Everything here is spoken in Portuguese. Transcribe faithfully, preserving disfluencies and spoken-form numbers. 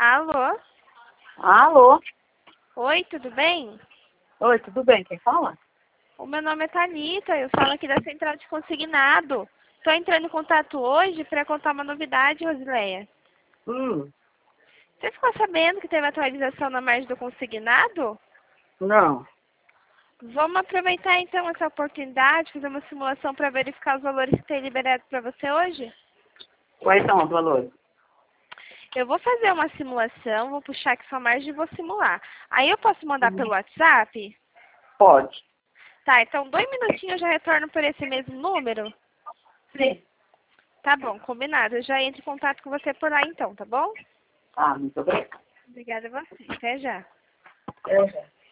Alô? Alô? Oi, tudo bem? Oi, tudo bem? Quem fala? O meu nome é Thalita, eu falo aqui da Central de Consignado. Estou entrando em contato hoje para contar uma novidade, Rosileia. Hum, Você ficou sabendo que teve atualização na margem do consignado? não. Vamos aproveitar então essa oportunidade, fazer uma simulação para verificar os valores que tem liberado para você hoje? Quais são os valores? Eu vou fazer uma simulação, vou puxar aqui sua margem e vou simular. Aí eu posso mandar Hum, pelo WhatsApp? Pode. Tá, então dois minutinhos eu já retorno por esse mesmo número? Sim. Tá bom, combinado. Eu já entro em contato com você por lá então, tá bom? Ah, muito obrigada. Obrigada a você. Até já. Eu já.